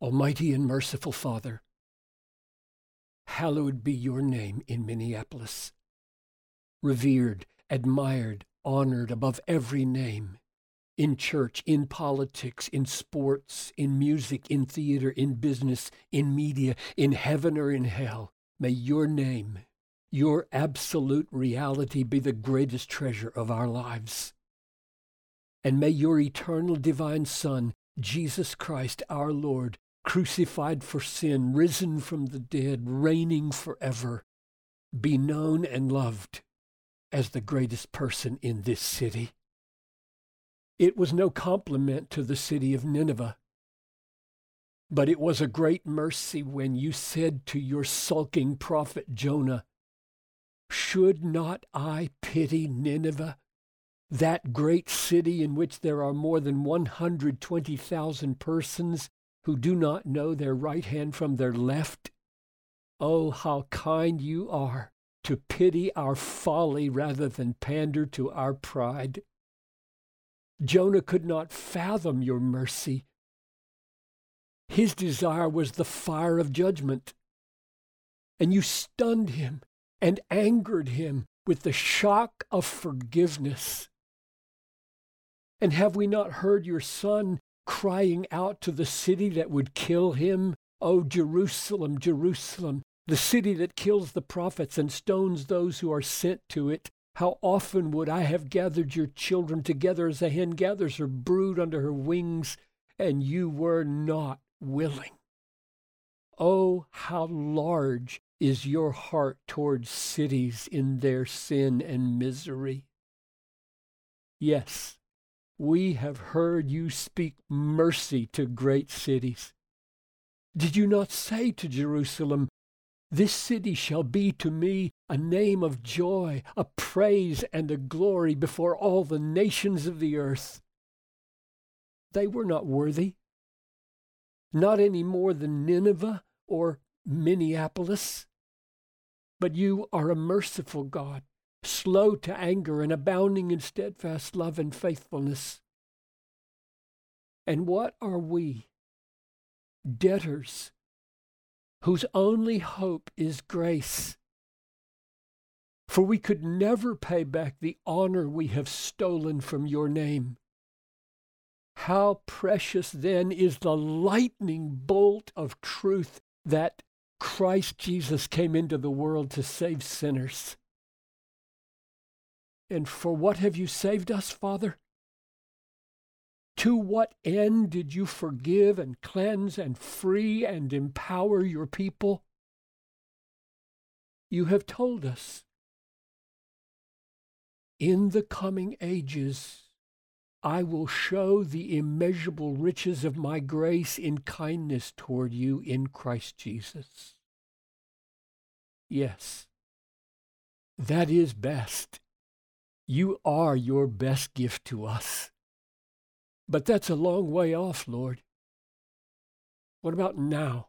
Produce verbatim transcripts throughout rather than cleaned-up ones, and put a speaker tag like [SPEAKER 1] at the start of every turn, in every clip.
[SPEAKER 1] Almighty and merciful Father, hallowed be your name in Minneapolis. Revered, admired, honored above every name, in church, in politics, in sports, in music, in theater, in business, in media, in heaven or in hell. May your name, your absolute reality, be the greatest treasure of our lives. And may your eternal divine Son, Jesus Christ, our Lord, crucified for sin, risen from the dead, reigning forever, be known and loved as the greatest person in this city. It was no compliment to the city of Nineveh, but it was a great mercy when you said to your sulking prophet Jonah, "Should not I pity Nineveh, that great city in which there are more than one hundred twenty thousand persons who do not know their right hand from their left? Oh, how kind you are to pity our folly rather than pander to our pride." Jonah could not fathom your mercy. His desire was the fire of judgment, and you stunned him and angered him with the shock of forgiveness. And have we not heard your Son crying out to the city that would kill him, "O Jerusalem, Jerusalem, the city that kills the prophets and stones those who are sent to it. How often would I have gathered your children together as a hen gathers her brood under her wings, and you were not willing." Oh, how large is your heart towards cities in their sin and misery. Yes, we have heard you speak mercy to great cities. Did you not say to Jerusalem, "This city shall be to me a name of joy, a praise and a glory before all the nations of the earth"? They were not worthy, not any more than Nineveh or Minneapolis. But you are a merciful God, slow to anger and abounding in steadfast love and faithfulness. And what are we, debtors, whose only hope is grace? For we could never pay back the honor we have stolen from your name. How precious then is the lightning bolt of truth that Christ Jesus came into the world to save sinners. And for what have you saved us, Father? To what end did you forgive and cleanse and free and empower your people? You have told us, "In the coming ages, I will show the immeasurable riches of my grace in kindness toward you in Christ Jesus." Yes, that is best. You are your best gift to us. But that's a long way off, Lord. What about now?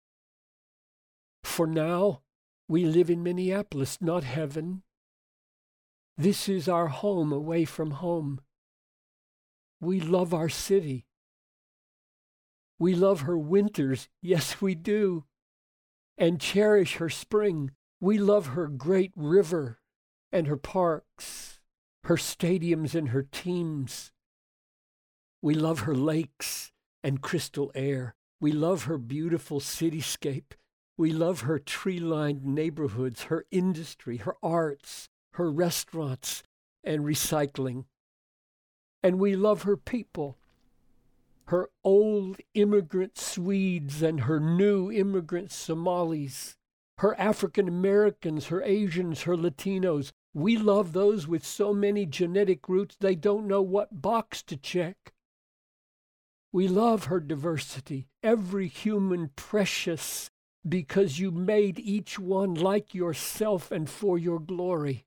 [SPEAKER 1] For now, we live in Minneapolis, not heaven. This is our home away from home. We love our city. We love her winters, yes we do, and cherish her spring. We love her great river and her parks, her stadiums and her teams. We love her lakes and crystal air. We love her beautiful cityscape. We love her tree-lined neighborhoods, her industry, her arts, her restaurants, and recycling. And we love her people, her old immigrant Swedes and her new immigrant Somalis, her African Americans, her Asians, her Latinos. We love those with so many genetic roots they don't know what box to check. We love her diversity, every human precious, because you made each one like yourself and for your glory.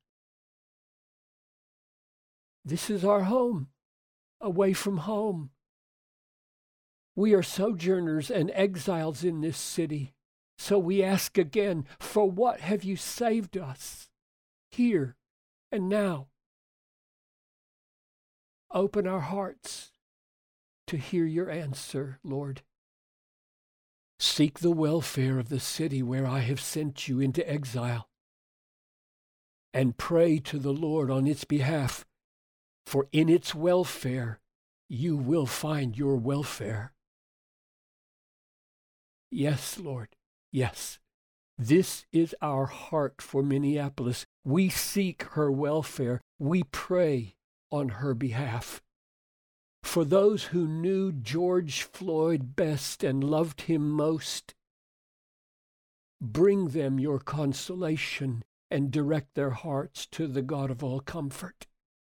[SPEAKER 1] This is our home, away from home. We are sojourners and exiles in this city. So we ask again, for what have you saved us here and now? Open our hearts to hear your answer, Lord. Seek the welfare of the city where I have sent you into exile, and pray to the Lord on its behalf, for in its welfare you will find your welfare. Yes, Lord, yes. This is our heart for Minneapolis. We seek her welfare. We pray on her behalf. For those who knew George Floyd best and loved him most, bring them your consolation and direct their hearts to the God of all comfort.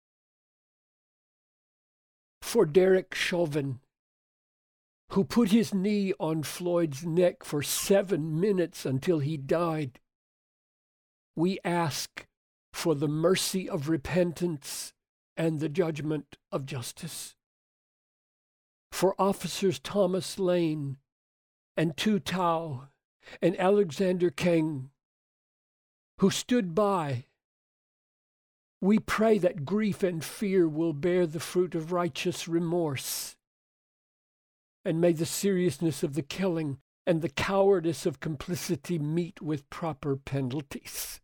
[SPEAKER 1] For Derek Chauvin, who put his knee on Floyd's neck for seven minutes until he died, we ask for the mercy of repentance and the judgment of justice. For Officers Thomas Lane and Tu Tao and Alexander Keng, who stood by, we pray that grief and fear will bear the fruit of righteous remorse. And may the seriousness of the killing and the cowardice of complicity meet with proper penalties.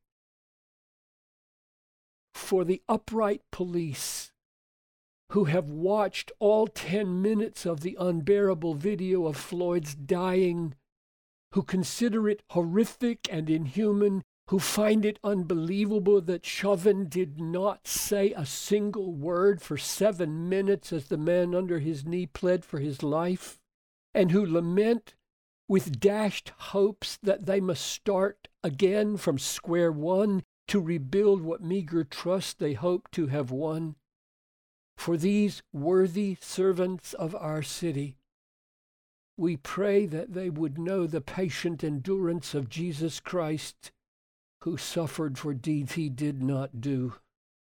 [SPEAKER 1] For the upright police who have watched all ten minutes of the unbearable video of Floyd's dying, who consider it horrific and inhuman, who find it unbelievable that Chauvin did not say a single word for seven minutes as the man under his knee pled for his life, and who lament with dashed hopes that they must start again from square one to rebuild what meager trust they hope to have won. For these worthy servants of our city, we pray that they would know the patient endurance of Jesus Christ, who suffered for deeds he did not do.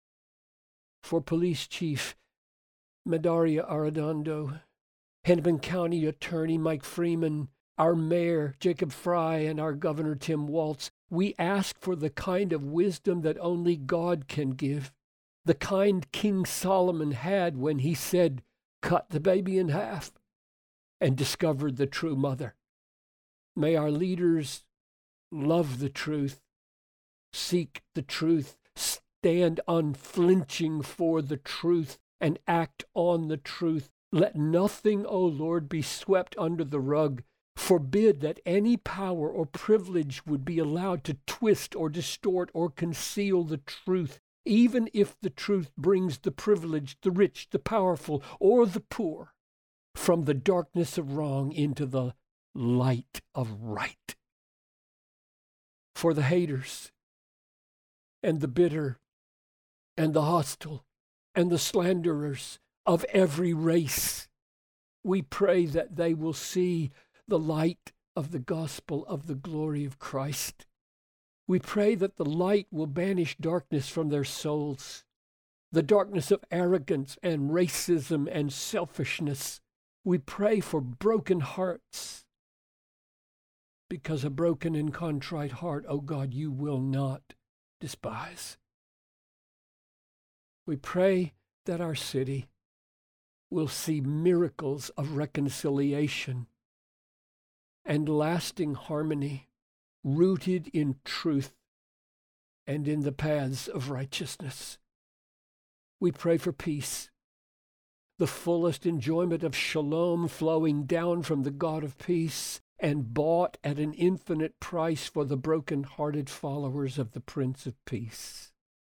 [SPEAKER 1] For Police Chief Medaria Arredondo, Hennepin County Attorney Mike Freeman, our Mayor Jacob Fry, and our Governor Tim Walz, we ask for the kind of wisdom that only God can give, the kind King Solomon had when he said, "Cut the baby in half," and discovered the true mother. May our leaders love the truth, seek the truth, stand unflinching for the truth, and act on the truth. Let nothing, O Lord, be swept under the rug. Forbid that any power or privilege would be allowed to twist or distort or conceal the truth, even if the truth brings the privileged, the rich, the powerful, or the poor from the darkness of wrong into the light of right. For the haters and the bitter and the hostile and the slanderers of every race, we pray that they will see the light of the gospel of the glory of Christ. We pray that the light will banish darkness from their souls, the darkness of arrogance and racism and selfishness. We pray for broken hearts, because a broken and contrite heart, O God, you will not despise. We pray that our city will see miracles of reconciliation and lasting harmony, rooted in truth and in the paths of righteousness. We pray for peace, the fullest enjoyment of shalom flowing down from the God of peace and bought at an infinite price for the broken-hearted followers of the Prince of Peace.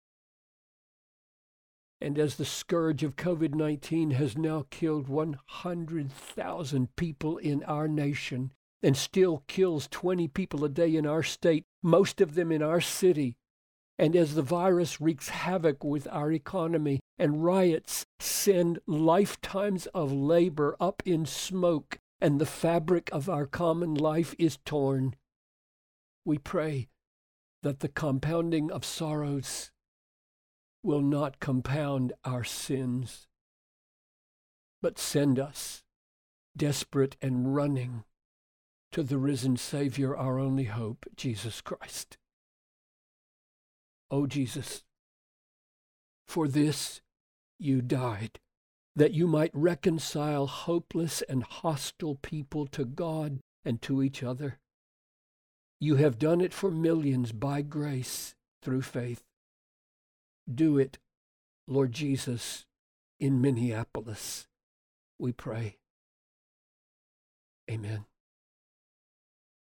[SPEAKER 1] And as the scourge of COVID nineteen has now killed one hundred thousand people in our nation, and still kills twenty people a day in our state, most of them in our city. And as the virus wreaks havoc with our economy and riots send lifetimes of labor up in smoke and the fabric of our common life is torn, we pray that the compounding of sorrows will not compound our sins, but send us desperate and running to the risen Savior, our only hope, Jesus Christ. O Jesus, for this you died, that you might reconcile hopeless and hostile people to God and to each other. You have done it for millions by grace through faith. Do it, Lord Jesus, in Minneapolis, we pray. Amen.